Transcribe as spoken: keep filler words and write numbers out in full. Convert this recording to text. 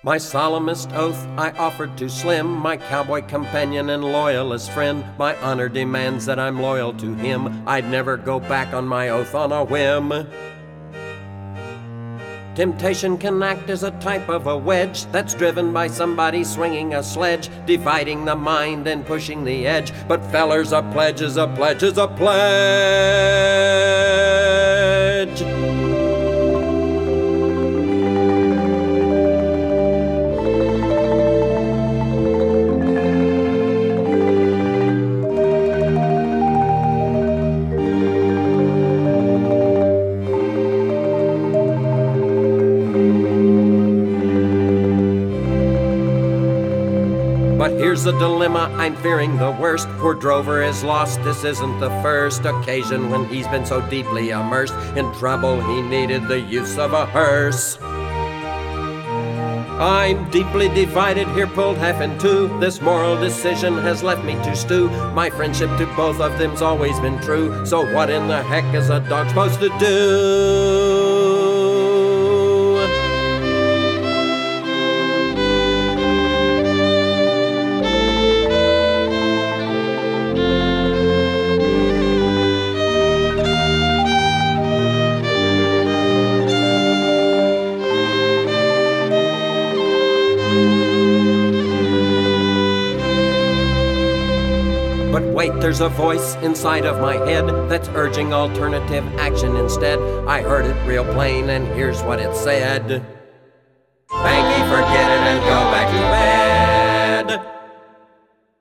My solemnest oath I offered to Slim, my cowboy companion and loyalist friend. My honor demands that I'm loyal to him. I'd never go back on my oath on a whim. Temptation can act as a type of a wedge that's driven by somebody swinging a sledge, dividing the mind and pushing the edge. But fellers, a pledge is a pledge is a pledge. But here's the dilemma, I'm fearing the worst. Poor Drover is lost, this isn't the first occasion when he's been so deeply immersed in trouble he needed the use of a hearse. I'm deeply divided here, pulled half in two. This moral decision has left me to stew. My friendship to both of them's always been true. So what in the heck is a dog supposed to do? But wait, there's a voice inside of my head that's urging alternative action instead. I heard it real plain, and here's what it said. Banky, forget it and go